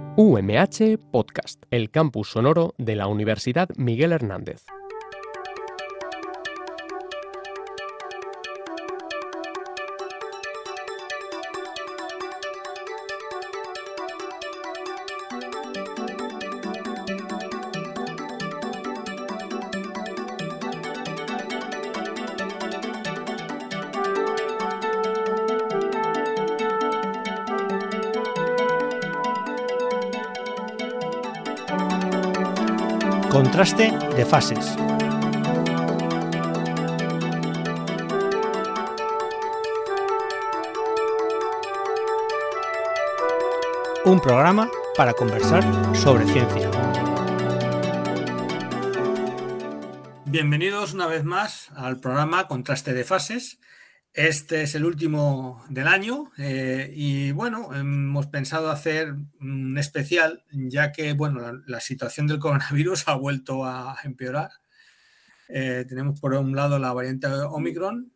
UMH Podcast, el campus sonoro de la Universidad Miguel Hernández. Contraste de fases. Un programa para conversar sobre ciencia. Bienvenidos una vez más al programa Contraste de fases. Este es el último del año y bueno, hemos pensado hacer un especial ya que bueno, la situación del coronavirus ha vuelto a empeorar. Tenemos por un lado la variante Omicron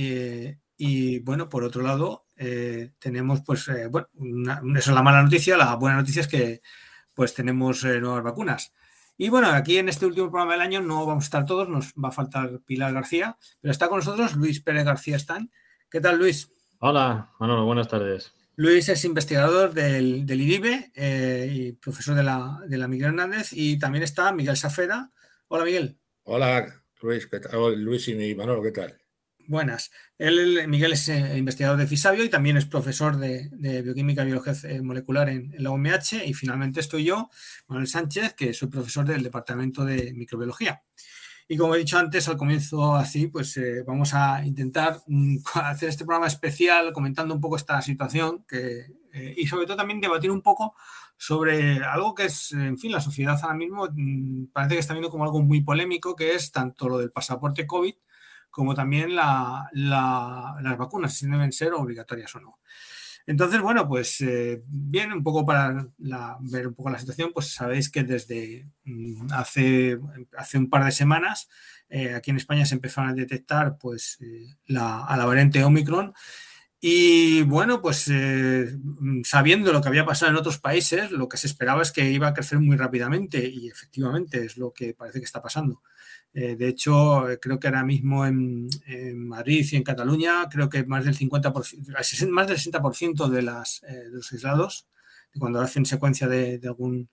y bueno, por otro lado tenemos pues bueno, esa es la mala noticia. La buena noticia es que pues tenemos nuevas vacunas. Y bueno, aquí en este último programa del año no vamos a estar todos, nos va a faltar Pilar García, pero está con nosotros Luis Pérez García Están. ¿Qué tal, Luis? Hola, Manolo, buenas tardes. Luis es investigador del IDIBE y profesor de la Miguel Hernández, y también está Miguel Safeda. Hola, Miguel. Hola, Luis. ¿Qué tal? Hola, Luis y Manolo, ¿qué tal? Buenas. Miguel es investigador de Fisabio y también es profesor de Bioquímica y Biología Molecular en la UMH. Y finalmente estoy yo, Manuel Sánchez, que soy profesor del Departamento de Microbiología. Y como he dicho antes, al comienzo así, pues vamos a intentar hacer este programa especial comentando un poco esta situación y sobre todo también debatir un poco sobre algo que es, en fin, la sociedad ahora mismo parece que está viendo como algo muy polémico, que es tanto lo del pasaporte COVID como también las vacunas, si deben ser obligatorias o no. Entonces, bueno, pues bien, un poco para ver un poco la situación, pues sabéis que desde hace un par de semanas aquí en España se empezaron a detectar pues a la variante Omicron. Y bueno, pues sabiendo lo que había pasado en otros países, lo que se esperaba es que iba a crecer muy rápidamente y efectivamente es lo que parece que está pasando. De hecho, creo que ahora mismo en Madrid y en Cataluña, creo que más del 50%, más del 60% de los aislados, cuando hacen secuencia de algún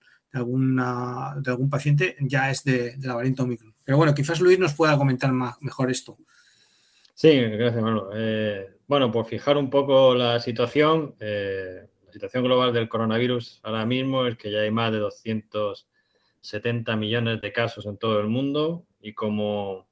paciente, ya es de la variante Omicron. Pero bueno, quizás Luis nos pueda comentar mejor esto. Sí, gracias, Manolo. Bueno, por fijar un poco la situación global del coronavirus ahora mismo es que ya hay más de 270 millones de casos en todo el mundo y como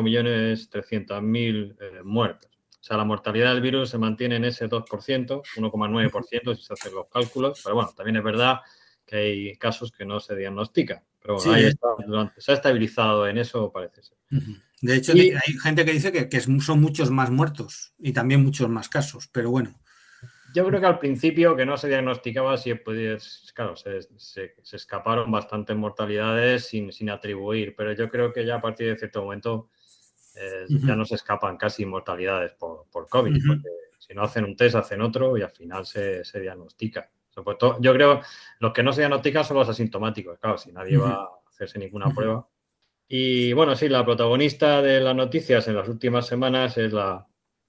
5.300.000 muertos. O sea, la mortalidad del virus se mantiene en ese 2%, 1,9% si se hacen los cálculos, pero bueno, también es verdad que hay casos que no se diagnostican. Pero bueno, sí, ahí está, se ha estabilizado en eso, parece ser. De hecho, hay gente que dice que son muchos más muertos y también muchos más casos, pero bueno. Yo creo que al principio que no se diagnosticaba, claro, se escaparon bastantes mortalidades sin atribuir, pero yo creo que ya a partir de cierto momento ya no se escapan casi mortalidades por COVID, porque si no hacen un test, hacen otro y al final se diagnostica. Sobre todo, yo creo que los que no se diagnostican son los asintomáticos, claro, si nadie va a hacerse ninguna prueba. Y bueno, sí, la protagonista de las noticias en las últimas semanas es la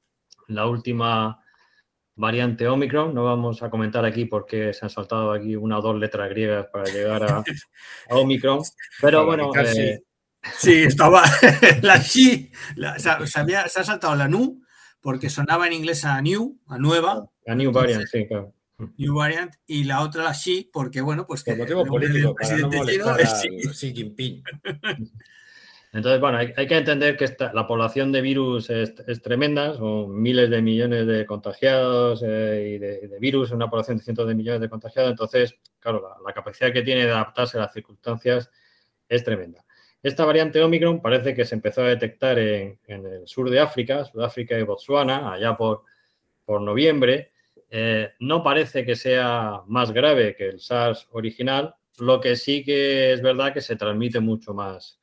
última variante Omicron. No vamos a comentar aquí por qué se han saltado aquí una o dos letras griegas para llegar a Omicron. Pero bueno, sí, estaba la Xi, se ha saltado la Nu porque sonaba en inglés a New, a nueva. A New Variant, sí, claro. New Variant, y la otra la Xi, porque bueno, pues que por motivo político, para no molestar a Xi Jinping. Entonces, bueno, hay que entender que la población de virus es tremenda, son miles de millones de contagiados y de virus, una población de cientos de millones de contagiados. Entonces, claro, la capacidad que tiene de adaptarse a las circunstancias es tremenda. Esta variante Omicron parece que se empezó a detectar en el sur de África, Sudáfrica y Botsuana, allá por noviembre. No parece que sea más grave que el SARS original, lo que sí que es verdad que se transmite mucho más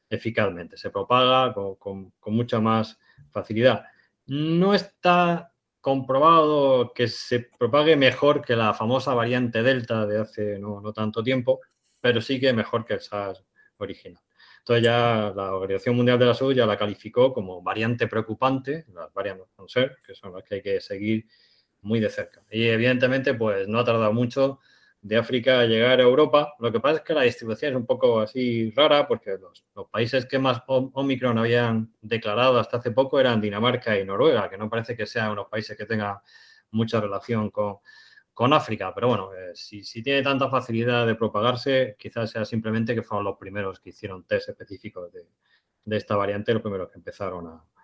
eficazmente, se propaga con mucha más facilidad. No está comprobado que se propague mejor que la famosa variante Delta de hace no tanto tiempo, pero sí que mejor que el SARS original. Entonces ya la Organización Mundial de la Salud ya la calificó como variante preocupante, las variantes concern, que son las que hay que seguir muy de cerca. Y evidentemente pues no ha tardado mucho de África a llegar a Europa. Lo que pasa es que la distribución es un poco así rara porque los países que más Omicron habían declarado hasta hace poco eran Dinamarca y Noruega, que no parece que sean unos países que tengan mucha relación con África. Pero bueno, si tiene tanta facilidad de propagarse, quizás sea simplemente que fueron los primeros que hicieron test específicos de esta variante, los primeros que empezaron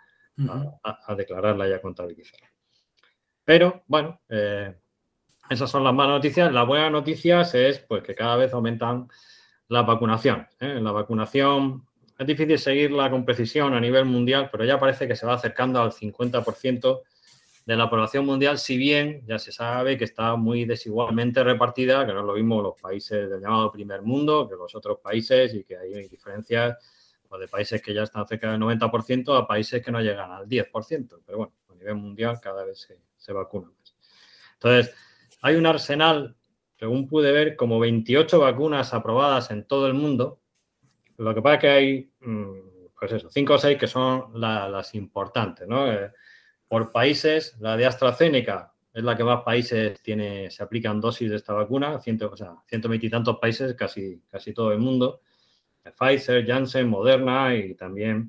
a declararla y a contabilizarla. Pero bueno, esas son las malas noticias. Las buenas noticias es pues, que cada vez aumentan las vacunaciones. La vacunación es difícil seguirla con precisión a nivel mundial, pero ya parece que se va acercando al 50% de la población mundial, si bien ya se sabe que está muy desigualmente repartida, que no es lo mismo los países del llamado primer mundo que los otros países y que hay diferencias pues, de países que ya están cerca del 90% a países que no llegan al 10%. Pero bueno, a nivel mundial cada vez se vacunan más. Entonces, hay un arsenal, según pude ver, como 28 vacunas aprobadas en todo el mundo. Lo que pasa es que hay, pues eso, 5 o 6 que son las importantes, ¿no? Por países, la de AstraZeneca es la que más países se aplican dosis de esta vacuna, 120 y tantos países, casi todo el mundo. Pfizer, Janssen, Moderna y también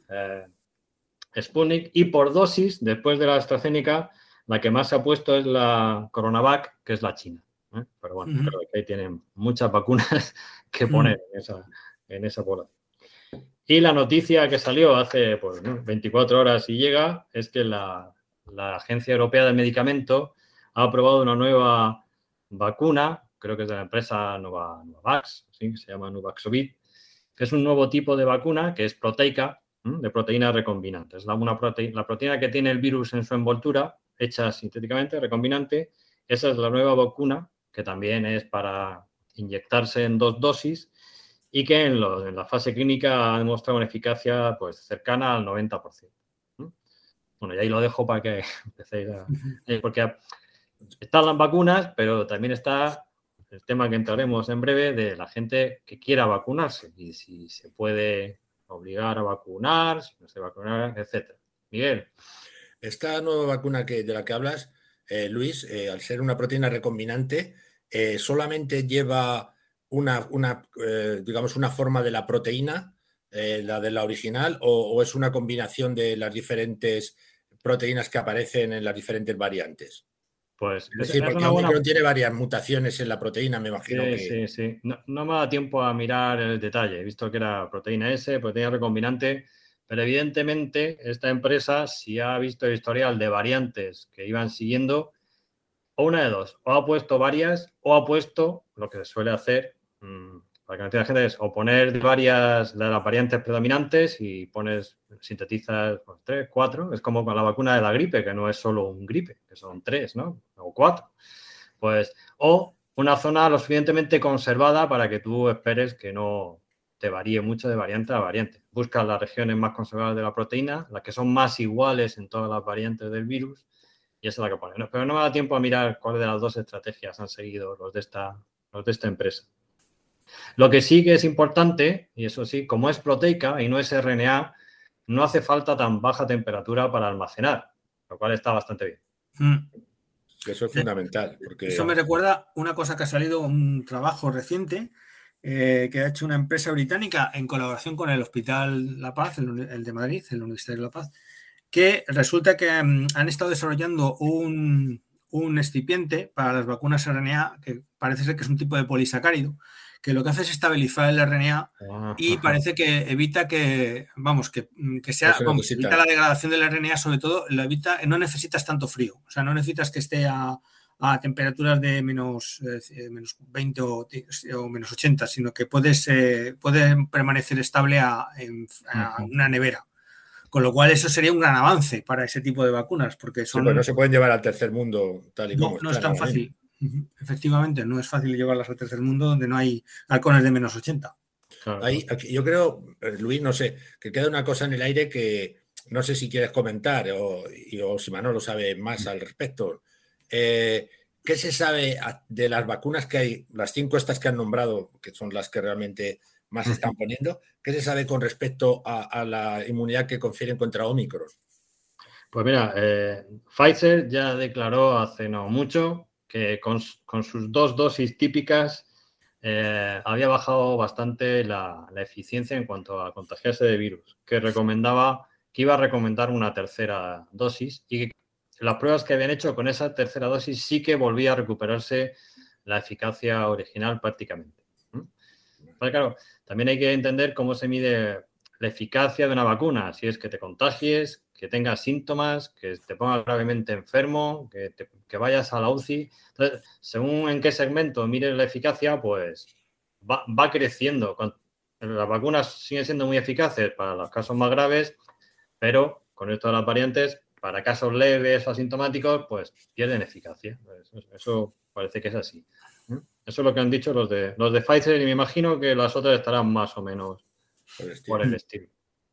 Sputnik. Y por dosis, después de la AstraZeneca, la que más se ha puesto es la Coronavac, que es la China. Pero bueno, creo que ahí tienen muchas vacunas que poner en esa población. Y la noticia que salió hace 24 horas y llega es que la Agencia Europea del Medicamento ha aprobado una nueva vacuna, creo que es de la empresa Novavax, ¿sí? Que se llama Nuvaxovid, que es un nuevo tipo de vacuna que es proteica, de proteína recombinante. Es la proteína que tiene el virus en su envoltura, hecha sintéticamente, recombinante. Esa es la nueva vacuna, que también es para inyectarse en 2 dosis y que en la fase clínica ha demostrado una eficacia pues, cercana al 90%. Bueno, y ahí lo dejo para que empecéis porque están las vacunas, pero también está el tema que entraremos en breve de la gente que quiera vacunarse y si se puede obligar a vacunar, si no se vacunar, etcétera. Miguel. Esta nueva vacuna de la que hablas, Luis, al ser una proteína recombinante, solamente lleva digamos, una forma de la proteína, la de la original, o es una combinación de las diferentes proteínas que aparecen en las diferentes variantes. Pues es decir, porque Omicron tiene varias mutaciones en la proteína, me imagino Sí. No me da tiempo a mirar el detalle. He visto que era proteína S, proteína recombinante, pero evidentemente esta empresa, si ha visto el historial de variantes que iban siguiendo, o una de dos, o ha puesto varias, o ha puesto lo que se suele hacer, para que no entienda la gente, es o poner varias de las variantes predominantes y sintetizas 3, 4, es como con la vacuna de la gripe, que no es solo un gripe, que son 3, ¿no? O 4. Pues, o una zona lo suficientemente conservada para que tú esperes que no te varíe mucho de variante a variante. Buscas las regiones más conservadas de la proteína, las que son más iguales en todas las variantes del virus, y esa es la que pone. Pero no me da tiempo a mirar cuáles de las dos estrategias han seguido los de esta empresa. Lo que sí que es importante, y eso sí, como es proteica y no es RNA, no hace falta tan baja temperatura para almacenar, lo cual está bastante bien. Eso es fundamental. Porque... Eso me recuerda una cosa que ha salido, un trabajo reciente que ha hecho una empresa británica en colaboración con el Hospital La Paz, el de Madrid, el Universitario de La Paz, que resulta que han estado desarrollando un excipiente para las vacunas RNA, que parece ser que es un tipo de polisacárido, que lo que hace es estabilizar el RNA y parece que evita que evita la degradación del RNA, sobre todo, lo evita, no necesitas tanto frío, o sea, no necesitas que esté a temperaturas de menos 20 o menos 80, sino que puede permanecer estable en una nevera. Con lo cual eso sería un gran avance para ese tipo de vacunas, porque pues no se pueden llevar al tercer mundo tal y como no es tan fácil. Efectivamente, no es fácil llevarlas al tercer mundo donde no hay halcones de menos 80. Yo creo, Luis, no sé, que queda una cosa en el aire que no sé si quieres comentar o si Manolo sabe más al respecto. ¿Qué se sabe de las vacunas que hay, las 5 estas que han nombrado, que son las que realmente más se están poniendo? ¿Qué se sabe con respecto a la inmunidad que confieren contra Omicron? Pues mira, Pfizer ya declaró hace no mucho que con sus 2 dosis típicas había bajado bastante la eficiencia en cuanto a contagiarse de virus, que iba a recomendar una tercera dosis y que las pruebas que habían hecho con esa tercera dosis sí que volvía a recuperarse la eficacia original prácticamente. Pero claro, también hay que entender cómo se mide la eficacia de una vacuna, si es que te contagies, que tengas síntomas, que te pongas gravemente enfermo, que vayas a la UCI. Entonces, según en qué segmento mires la eficacia, pues va creciendo. Las vacunas siguen siendo muy eficaces para los casos más graves, pero con esto de las variantes, para casos leves o asintomáticos, pues pierden eficacia. Eso parece que es así. Eso es lo que han dicho los de Pfizer y me imagino que las otras estarán más o menos por el estilo.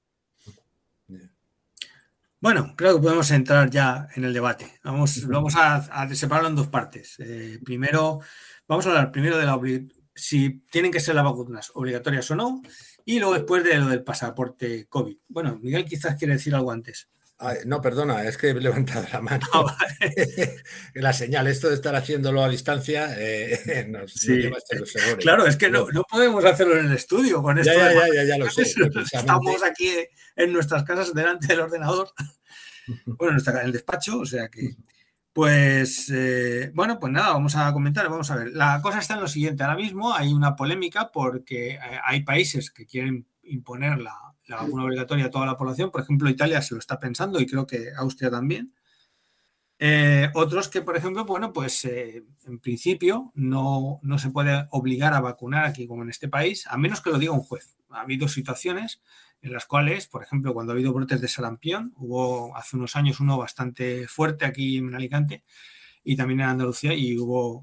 Bueno, creo que podemos entrar ya en el debate. Vamos a separarlo en 2 partes. Primero, vamos a hablar primero de si tienen que ser las vacunas obligatorias o no, y luego después de lo del pasaporte COVID. Bueno, Miguel quizás quiere decir algo antes. No, perdona, es que he levantado la mano. Vale. La señal, esto de estar haciéndolo a distancia nos lleva a estos errores. Claro, es que no podemos hacerlo en el estudio con esto. Ya lo sé. Estamos aquí en nuestras casas delante del ordenador. Bueno, en el despacho, o sea que... Pues, bueno, pues nada, vamos a comentar, vamos a ver. La cosa está en lo siguiente. Ahora mismo hay una polémica porque hay países que quieren imponer la vacuna obligatoria a toda la población. Por ejemplo, Italia se lo está pensando y creo que Austria también. Otros que, por ejemplo, bueno, pues en principio no se puede obligar a vacunar aquí como en este país, a menos que lo diga un juez. Ha habido situaciones en las cuales, por ejemplo, cuando ha habido brotes de sarampión, hubo hace unos años uno bastante fuerte aquí en Alicante y también en Andalucía y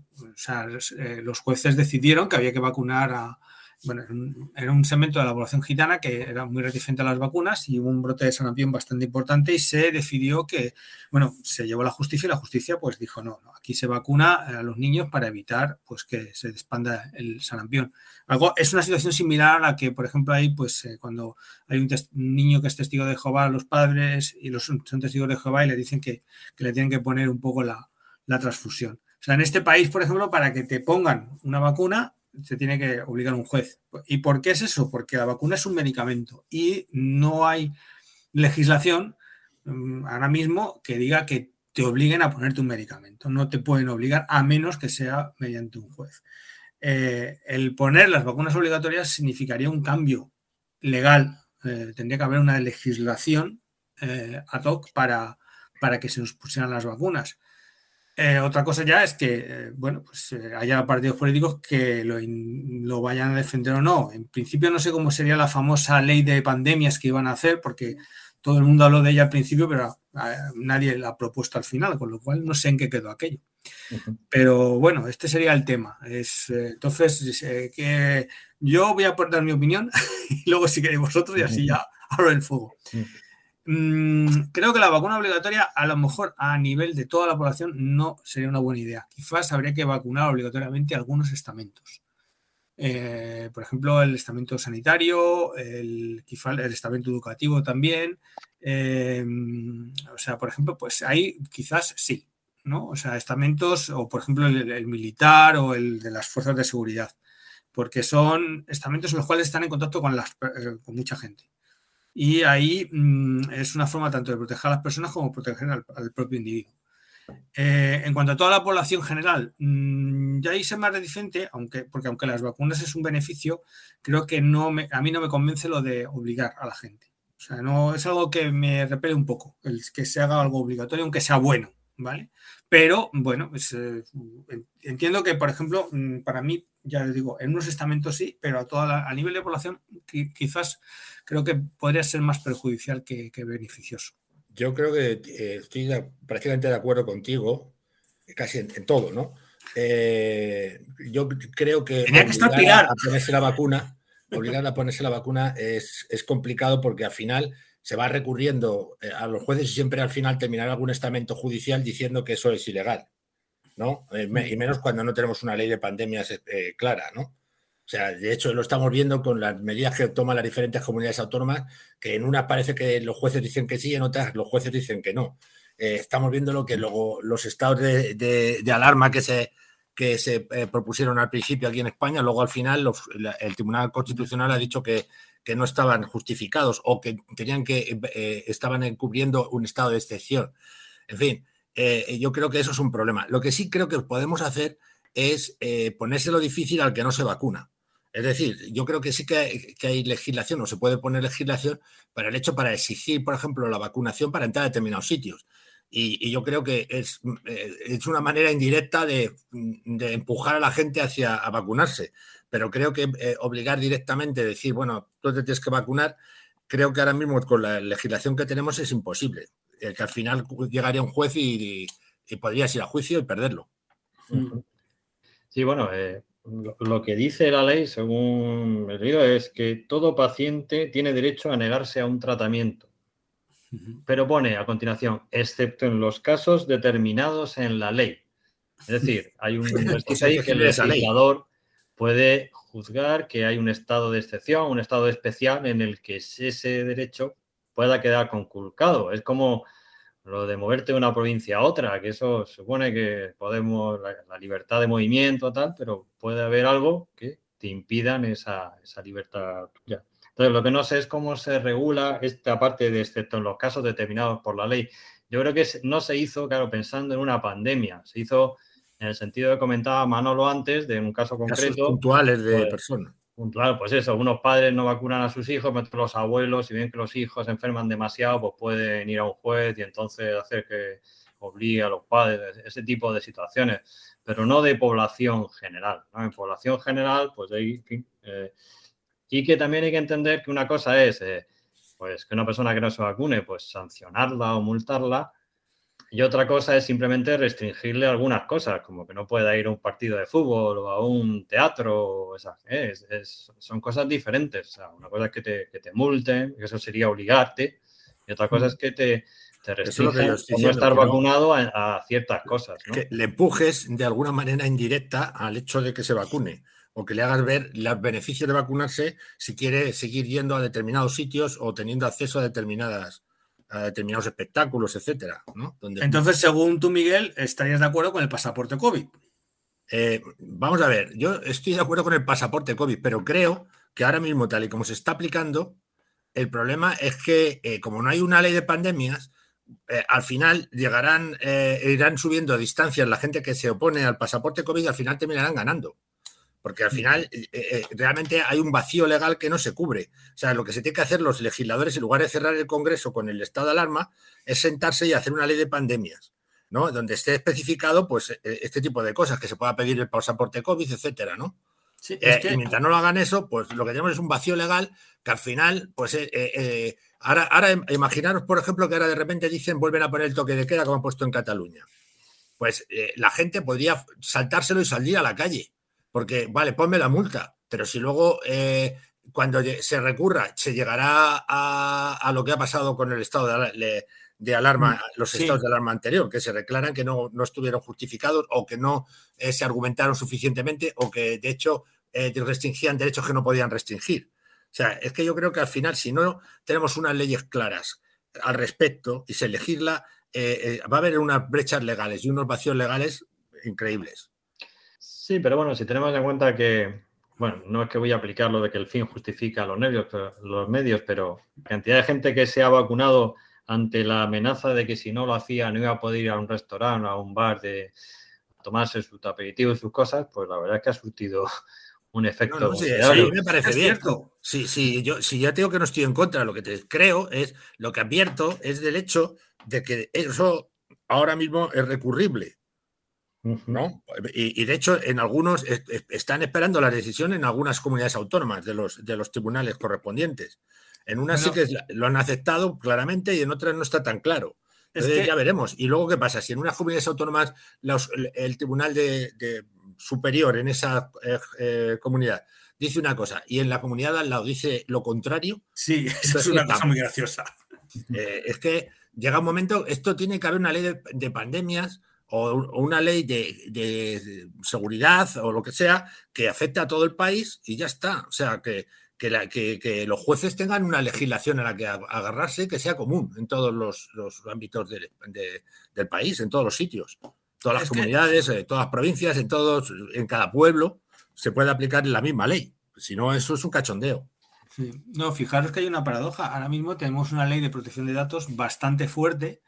los jueces decidieron que había que vacunar era un segmento de la población gitana que era muy reticente a las vacunas y hubo un brote de sarampión bastante importante y se decidió que, se llevó a la justicia y la justicia pues dijo no, aquí se vacuna a los niños para evitar pues que se expanda el sarampión. Es una situación similar a la que, por ejemplo, hay cuando hay un niño que es testigo de Jehová a los padres y son testigos de Jehová y le dicen que le tienen que poner un poco la transfusión. O sea, en este país, por ejemplo, para que te pongan una vacuna se tiene que obligar a un juez. ¿Y por qué es eso? Porque la vacuna es un medicamento y no hay legislación ahora mismo que diga que te obliguen a ponerte un medicamento. No te pueden obligar a menos que sea mediante un juez. El poner las vacunas obligatorias significaría un cambio legal. Tendría que haber una legislación ad hoc para que se nos pusieran las vacunas. Otra cosa ya es que, haya partidos políticos que lo vayan a defender o no. En principio no sé cómo sería la famosa ley de pandemias que iban a hacer, porque todo el mundo habló de ella al principio, pero nadie la ha propuesto al final, con lo cual no sé en qué quedó aquello. Pero bueno, este sería el tema. Entonces, que yo voy a aportar mi opinión y luego si queréis vosotros y así ya abro el fuego. Creo que la vacuna obligatoria a lo mejor a nivel de toda la población no sería una buena idea. Quizás habría que vacunar obligatoriamente algunos estamentos. Por ejemplo, el estamento sanitario, quizás el estamento educativo también. Por ejemplo, pues ahí quizás sí, ¿no? O sea, estamentos o, por ejemplo, el militar o el de las fuerzas de seguridad, porque son estamentos en los cuales están en contacto con mucha gente. Y ahí es una forma tanto de proteger a las personas como proteger al propio individuo. En cuanto a toda la población general, ya ahí es más reticente, porque aunque las vacunas es un beneficio, creo que a mí no me convence lo de obligar a la gente. O sea, no es algo que me repele un poco, el que se haga algo obligatorio, aunque sea bueno, ¿vale? Pero, bueno, entiendo que, por ejemplo, para mí, ya les digo, en unos estamentos sí, pero a nivel de población quizás creo que podría ser más perjudicial que beneficioso. Yo creo que estoy prácticamente de acuerdo contigo, casi en todo, ¿no? Yo creo que obligar a ponerse la vacuna es complicado porque al final, se va recurriendo a los jueces y siempre al final terminará algún estamento judicial diciendo que eso es ilegal, ¿no? Y menos cuando no tenemos una ley de pandemias clara, ¿no? O sea, de hecho lo estamos viendo con las medidas que toman las diferentes comunidades autónomas, que en unas parece que los jueces dicen que sí, en otras los jueces dicen que no. Estamos viendo lo que luego los estados de alarma que se propusieron al principio aquí en España, luego al final el Tribunal Constitucional ha dicho que no estaban justificados o que estaban encubriendo un estado de excepción. En fin, yo creo que eso es un problema. Lo que sí creo que podemos hacer es ponérselo difícil al que no se vacuna. Es decir, yo creo que sí que hay legislación, o se puede poner legislación para exigir, por ejemplo, la vacunación para entrar a determinados sitios. Y yo creo que es una manera indirecta de empujar a la gente a vacunarse. Pero creo que obligar directamente, decir, bueno, tú te tienes que vacunar, creo que ahora mismo con la legislación que tenemos es imposible. Que al final llegaría un juez y podrías ir a juicio y perderlo. Sí, bueno, lo que dice la ley, según he leído, es que todo paciente tiene derecho a negarse a un tratamiento. Pero pone a continuación, excepto en los casos determinados en la ley. Es decir, hay un resquicio ahí que el legislador puede juzgar que hay un estado de excepción, un estado especial en el que ese derecho pueda quedar conculcado. Es como lo de moverte de una provincia a otra, que eso supone que podemos, la libertad de movimiento, tal, pero puede haber algo que te impidan esa libertad tuya. Entonces, lo que no sé es cómo se regula esta parte de excepto en los casos determinados por la ley. Yo creo que no se hizo, claro, pensando en una pandemia. Se hizo en el sentido que comentaba Manolo antes, de un caso concreto. Casos puntuales de personas. Puntual, pues eso, unos padres no vacunan a sus hijos, mientras los abuelos, si ven que los hijos se enferman demasiado, pues pueden ir a un juez y entonces hacer que obligue a los padres, ese tipo de situaciones, pero no de población general, ¿no? En población general, pues ahí, en fin, y que también hay que entender que una cosa es, pues que una persona que no se vacune, pues sancionarla o multarla, y otra cosa es simplemente restringirle algunas cosas, como que no pueda ir a un partido de fútbol o a un teatro. Son cosas diferentes. O sea, una cosa es que te multen, que eso sería obligarte, y otra cosa es que te restringen por no estar vacunado a ciertas cosas, ¿no? Que le empujes de alguna manera indirecta al hecho de que se vacune, o que le hagas ver los beneficios de vacunarse si quiere seguir yendo a determinados sitios o teniendo acceso a determinados espectáculos, etcétera, ¿no? Entonces, según tú, Miguel, estarías de acuerdo con el pasaporte COVID. Vamos a ver, yo estoy de acuerdo con el pasaporte COVID, pero creo que ahora mismo, tal y como se está aplicando, el problema es que como no hay una ley de pandemias, al final irán subiendo distancias la gente que se opone al pasaporte COVID y al final terminarán ganando. Porque al final realmente hay un vacío legal que no se cubre. O sea, lo que se tiene que hacer los legisladores, en lugar de cerrar el Congreso con el estado de alarma, es sentarse y hacer una ley de pandemias, ¿no? Donde esté especificado pues este tipo de cosas, que se pueda pedir el pasaporte COVID, etcétera, ¿no? Sí, y mientras no lo hagan eso, pues lo que tenemos es un vacío legal que al final, pues ahora imaginaros, por ejemplo, que ahora de repente vuelven a poner el toque de queda como han puesto en Cataluña. Pues la gente podría saltárselo y salir a la calle. Porque, vale, ponme la multa, pero si luego cuando se recurra se llegará a lo que ha pasado con el estado de alarma, los estados de alarma anterior, que se declaran que no estuvieron justificados o que no se argumentaron suficientemente o que de hecho restringían derechos que no podían restringir. O sea, es que yo creo que al final, si no tenemos unas leyes claras al respecto y se legisla, va a haber unas brechas legales y unos vacíos legales increíbles. Sí, pero bueno, si tenemos en cuenta que, bueno, no es que voy a aplicar lo de que el fin justifica los medios, pero cantidad de gente que se ha vacunado ante la amenaza de que si no lo hacía no iba a poder ir a un restaurante o a un bar de tomarse su aperitivo y sus cosas, pues la verdad es que ha surtido un efecto. Sí, me parece bien. Sí, yo te digo que no estoy en contra, lo que lo que advierto es del hecho de que eso ahora mismo es recurrible, ¿no? Y de hecho, en algunos están esperando la decisión en algunas comunidades autónomas de los tribunales correspondientes. En unas sí que lo han aceptado claramente y en otras no está tan claro. Entonces ya veremos. Y luego, ¿qué pasa? Si en unas comunidades autónomas el tribunal superior en esa comunidad dice una cosa y en la comunidad al lado dice lo contrario. Sí, eso es una cosa muy graciosa. Es que llega un momento, esto tiene que haber una ley de pandemias o una ley de seguridad o lo que sea que afecte a todo el país y ya está. O sea, que los jueces tengan una legislación a la que agarrarse que sea común en todos los ámbitos del país, en todos los sitios. Todas las comunidades, todas las provincias, en cada pueblo se puede aplicar la misma ley. Si no, eso es un cachondeo. Sí. No, fijaros que hay una paradoja. Ahora mismo tenemos una ley de protección de datos bastante fuerte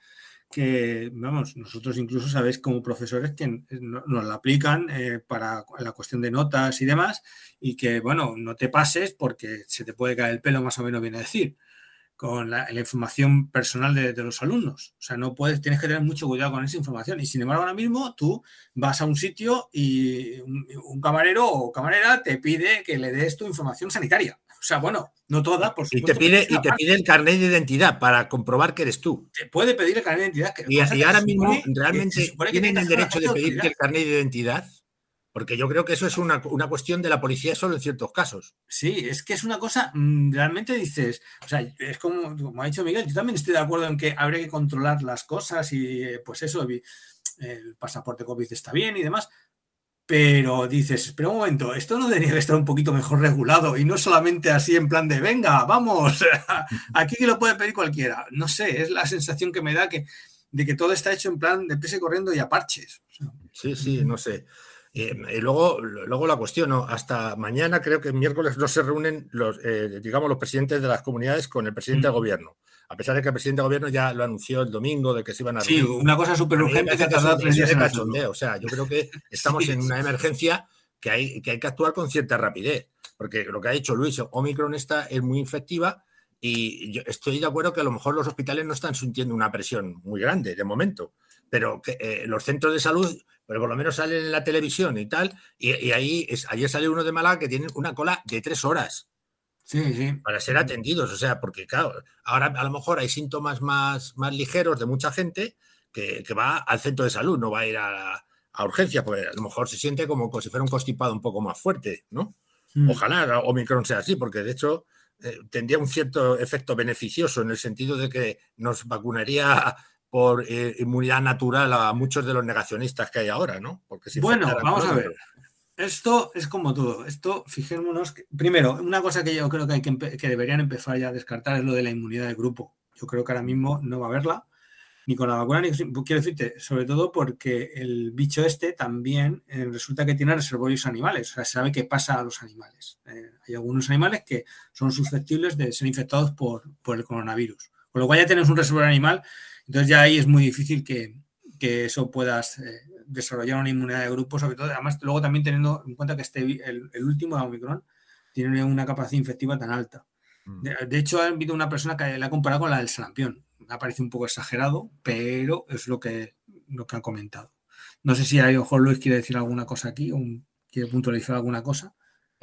que, vamos, nosotros incluso sabéis como profesores que nos la aplican para la cuestión de notas y demás, y que, bueno, no te pases porque se te puede caer el pelo, más o menos viene a decir, con la información personal de los alumnos. O sea, no puedes, tienes que tener mucho cuidado con esa información. Y sin embargo, ahora mismo tú vas a un sitio y un camarero o camarera te pide que le des tu información sanitaria. O sea, bueno, no toda, por supuesto. Y te pide el carnet de identidad para comprobar que eres tú. Te puede pedir el carnet de identidad. Y ahora mismo, realmente, ¿tienen el derecho de pedirte el carnet de identidad? Porque yo creo que eso es una cuestión de la policía solo en ciertos casos. Sí, es que es una cosa, realmente dices, o sea, es como ha dicho Miguel, yo también estoy de acuerdo en que habría que controlar las cosas y pues eso, el pasaporte COVID está bien y demás, pero dices, espera un momento, esto no debería estar un poquito mejor regulado y no solamente así en plan de, venga, vamos, aquí que lo puede pedir cualquiera. No sé, es la sensación que me da de que todo está hecho en plan de prisa y corriendo y a parches. O sea, sí, no sé. Y luego la cuestión, ¿no? Hasta mañana, creo que el miércoles no se reúnen los presidentes de las comunidades con el presidente del gobierno. A pesar de que el presidente del gobierno ya lo anunció el domingo de que se iban a reunir. Sí, una cosa súper urgente que ha tardado 3 días en cachondeo. O sea, yo creo que estamos en una emergencia que hay que actuar con cierta rapidez. Porque lo que ha dicho Luis, Omicron es muy infectiva y yo estoy de acuerdo que a lo mejor los hospitales no están sintiendo una presión muy grande de momento. Pero que los centros de salud, pero por lo menos salen en la televisión y tal, y ayer salió uno de Málaga que tiene una cola de 3 horas para ser atendidos. O sea, porque claro, ahora a lo mejor hay síntomas más ligeros de mucha gente que va al centro de salud, no va a ir a urgencias, pues a lo mejor se siente como si fuera un constipado un poco más fuerte, ¿no? Ojalá Omicron sea así, porque de hecho tendría un cierto efecto beneficioso en el sentido de que nos vacunaría por inmunidad natural a muchos de los negacionistas que hay ahora, ¿no? Porque bueno, vamos a ver. Esto es como todo. Esto, fijémonos, primero, una cosa que yo creo que deberían empezar ya a descartar es lo de la inmunidad de grupo. Yo creo que ahora mismo no va a haberla, ni con la vacuna, ni quiero decirte, sobre todo porque el bicho también resulta que tiene reservorios animales. O sea, se sabe qué pasa a los animales. Hay algunos animales que son susceptibles de ser infectados por el coronavirus. Con lo cual ya tenemos un reservorio animal. Entonces ya ahí es muy difícil que eso puedas desarrollar una inmunidad de grupo, sobre todo, además luego también teniendo en cuenta que el último de Omicron tiene una capacidad infectiva tan alta. De hecho, ha habido una persona que la ha comparado con la del sarampión. Me parece un poco exagerado, pero es lo que han comentado. No sé si a lo mejor Luis quiere decir alguna cosa aquí o quiere puntualizar alguna cosa.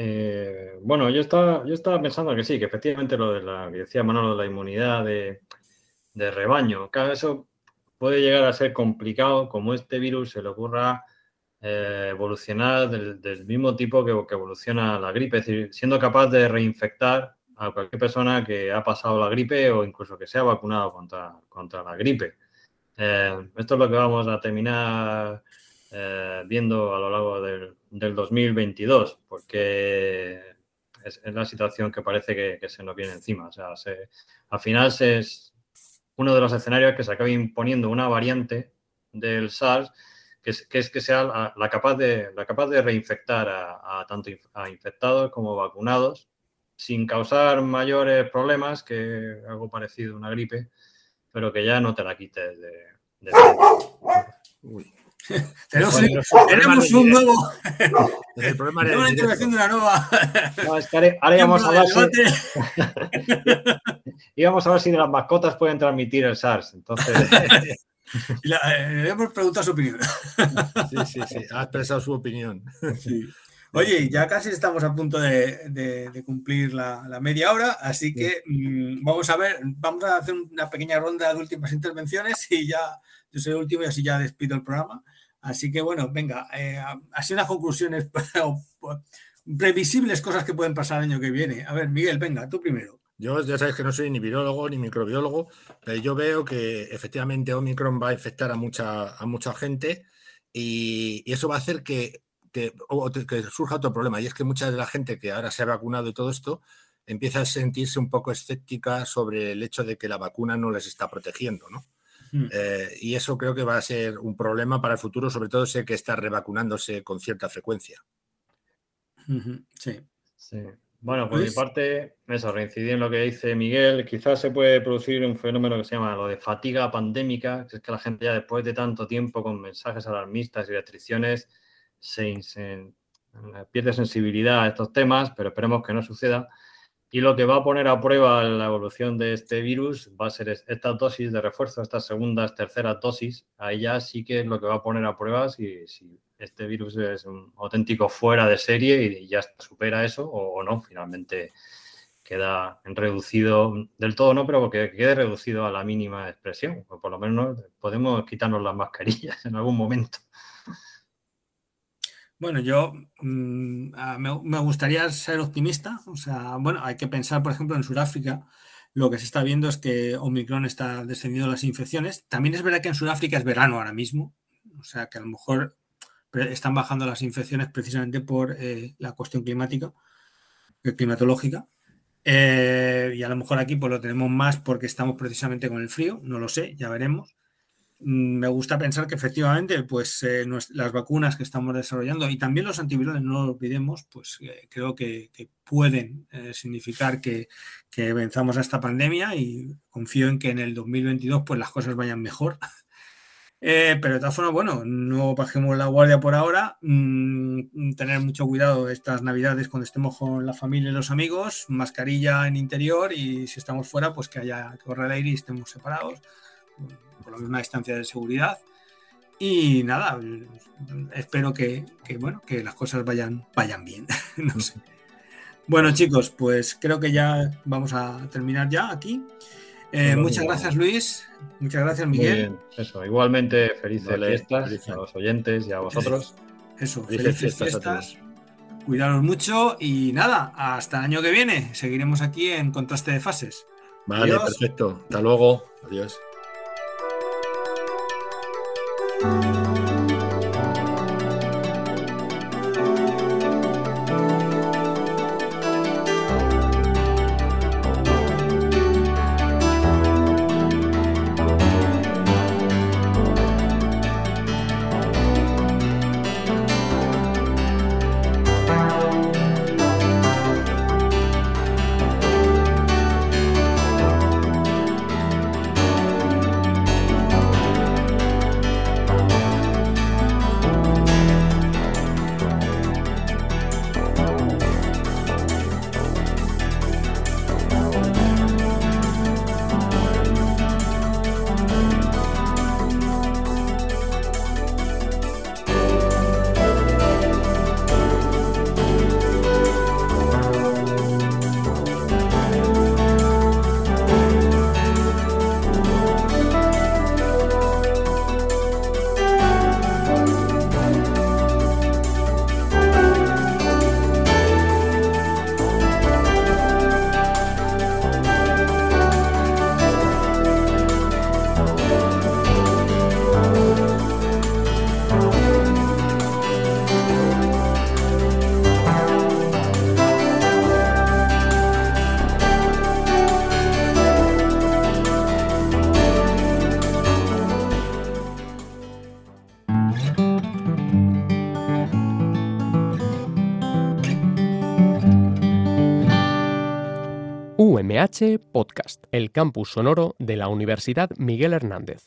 Bueno, yo estaba pensando que sí, que efectivamente lo de que decía Manolo, de la inmunidad de rebaño, claro, eso puede llegar a ser complicado, como este virus se le ocurra evolucionar del mismo tipo que evoluciona la gripe, es decir, siendo capaz de reinfectar a cualquier persona que ha pasado la gripe o incluso que se ha vacunado contra la gripe. Esto es lo que vamos a terminar viendo a lo largo del 2022, porque es la situación que parece que se nos viene encima. O sea, al final es uno de los escenarios que se acabe imponiendo una variante del SARS que sea la capaz de reinfectar tanto a infectados como vacunados sin causar mayores problemas que algo parecido a una gripe, pero que ya no te la quites de Uy. Tenemos un nuevo. El problema es una introducción de una nueva. No, es que ahora íbamos a ver si de las mascotas pueden transmitir el SARS. Entonces. Le hemos preguntado su opinión. Sí. Ha expresado su opinión. Sí. Oye, ya casi estamos a punto de cumplir la media hora, así que vamos a hacer una pequeña ronda de últimas intervenciones y ya yo soy el último y así ya despido el programa. Así que bueno, venga, así unas conclusiones previsibles, cosas que pueden pasar el año que viene. A ver, Miguel, venga, tú primero. Yo ya sabes que no soy ni virólogo ni microbiólogo, pero yo veo que efectivamente Omicron va a infectar a mucha gente y eso va a hacer que surja otro problema, y es que mucha de la gente que ahora se ha vacunado y todo esto empieza a sentirse un poco escéptica sobre el hecho de que la vacuna no les está protegiendo, ¿no? Y eso creo que va a ser un problema para el futuro, sobre todo si hay que estar revacunándose con cierta frecuencia. Sí. Bueno, por mi parte, eso, reincidir en lo que dice Miguel, quizás se puede producir un fenómeno que se llama lo de fatiga pandémica, que es que la gente ya después de tanto tiempo con mensajes alarmistas y restricciones se pierde sensibilidad a estos temas, pero esperemos que no suceda. Y lo que va a poner a prueba la evolución de este virus va a ser estas dosis de refuerzo, estas segundas, terceras dosis. Ahí ya sí que es lo que va a poner a prueba si este virus es un auténtico fuera de serie y ya supera eso o no. Finalmente queda reducido del todo, no, pero que quede reducido a la mínima expresión. O por lo menos podemos quitarnos las mascarillas en algún momento. Bueno, yo me gustaría ser optimista. O sea, bueno, hay que pensar, por ejemplo, en Sudáfrica. Lo que se está viendo es que Omicron está descendiendo las infecciones. También es verdad que en Sudáfrica es verano ahora mismo. O sea, que a lo mejor están bajando las infecciones precisamente por la cuestión climatológica. Y a lo mejor aquí pues lo tenemos más porque estamos precisamente con el frío. No lo sé, ya veremos. Me gusta pensar que efectivamente pues las vacunas que estamos desarrollando y también los antivirales, no lo olvidemos, pues creo que pueden significar que venzamos a esta pandemia, y confío en que en el 2022 pues las cosas vayan mejor. Pero de todas formas, bueno, no bajemos la guardia por ahora, tener mucho cuidado estas navidades cuando estemos con la familia y los amigos, mascarilla en interior, y si estamos fuera pues que corra el aire y estemos separados, por lo menos una distancia de seguridad. Y nada, espero que las cosas vayan bien. No sé. Bueno, chicos, pues creo que ya vamos a terminar ya aquí. Muchas gracias, Luis. Muchas gracias, Miguel. Muy bien, eso, igualmente felices fiestas a los oyentes y a vosotros. Eso, felices fiestas. Cuidaros mucho y nada, hasta el año que viene. Seguiremos aquí en Contraste de Fases. Vale, adiós. Perfecto. Hasta luego. Adiós. UMH Podcast, el campus sonoro de la Universidad Miguel Hernández.